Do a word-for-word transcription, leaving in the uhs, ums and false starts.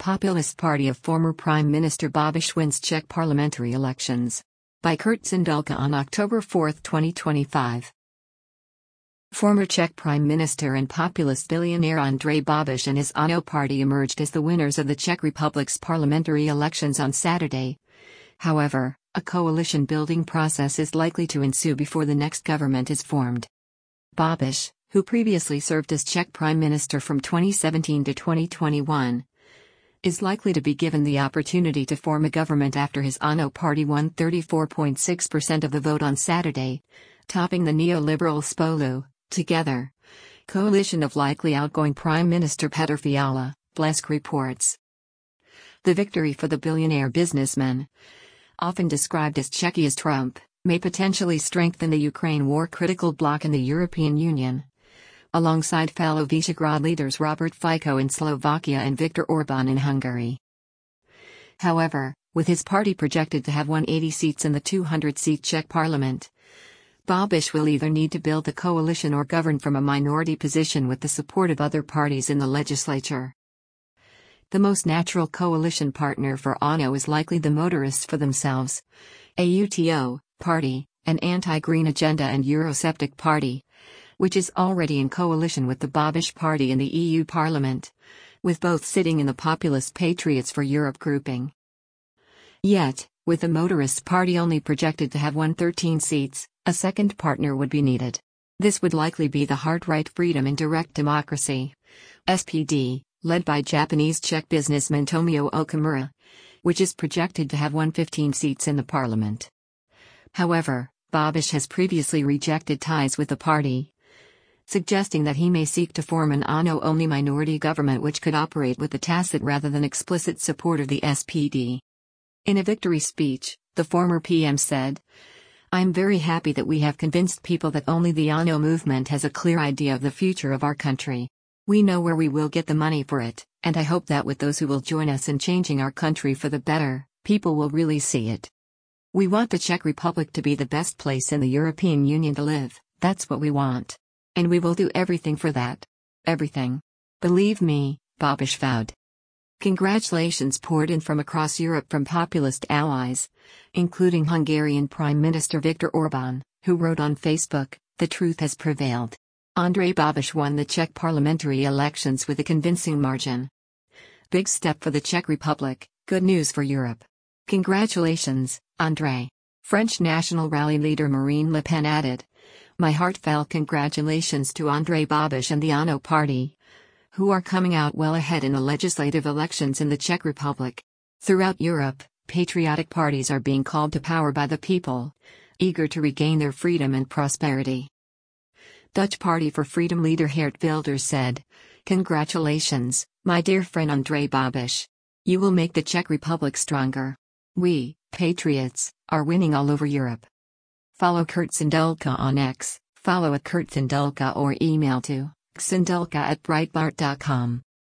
Populist Party of former Prime Minister Babiš wins Czech parliamentary elections. By Kurt Sindelka on October fourth, twenty twenty-five. Former Czech Prime Minister and populist billionaire Andrej Babiš and his ANO party emerged as the winners of the Czech Republic's parliamentary elections on Saturday. However, a coalition-building process is likely to ensue before the next government is formed. Babiš, who previously served as Czech Prime Minister from twenty seventeen to twenty twenty-one, is likely to be given the opportunity to form a government after his ANO party won thirty-four point six percent of the vote on Saturday, topping the neoliberal Spolu, Together, coalition of likely outgoing Prime Minister Petr Fiala, Blesk reports. The victory for the billionaire businessman, often described as Czechia's Trump, may potentially strengthen the Ukraine war-critical bloc in the European Union, alongside fellow Visegrad leaders Robert Fico in Slovakia and Viktor Orbán in Hungary. However, with his party projected to have one hundred eighty seats in the two hundred seat Czech parliament, Babiš will either need to build a coalition or govern from a minority position with the support of other parties in the legislature. The most natural coalition partner for ANO is likely the Motorists for Themselves, a U T O party, an anti-green agenda and Eurosceptic party, which is already in coalition with the Babiš party in the E U Parliament, with both sitting in the populist Patriots for Europe grouping. Yet, with the Motorists party only projected to have one hundred thirteen seats, a second partner would be needed. This would likely be the Heart Right Freedom and Direct Democracy, S P D, led by Japanese Czech businessman Tomio Okamura, which is projected to have one hundred fifteen seats in the parliament. However, Babiš has previously rejected ties with the party, suggesting that he may seek to form an ANO-only minority government which could operate with the tacit rather than explicit support of the S P D. In a victory speech, the former P M said, "I'm very happy that we have convinced people that only the ANO movement has a clear idea of the future of our country. We know where we will get the money for it, and I hope that with those who will join us in changing our country for the better, people will really see it. We want the Czech Republic to be the best place in the European Union to live, that's what we want. And we will do everything for that. Everything. Believe me," Babiš vowed. Congratulations poured in from across Europe from populist allies, including Hungarian Prime Minister Viktor Orbán, who wrote on Facebook, "The truth has prevailed. Andrej Babiš won the Czech parliamentary elections with a convincing margin. Big step for the Czech Republic, good news for Europe. Congratulations, Andrej." French National Rally leader Marine Le Pen added, "My heartfelt congratulations to Andrej Babiš and the ANO party, who are coming out well ahead in the legislative elections in the Czech Republic. Throughout Europe, patriotic parties are being called to power by the people, eager to regain their freedom and prosperity." Dutch Party for Freedom leader Geert Wilders said, "Congratulations, my dear friend Andrej Babiš. You will make the Czech Republic stronger. We, patriots, are winning all over Europe." Follow Kurt Sindelka on X, follow at Kurt Sindelka or email to sindelka at breitbart dot com.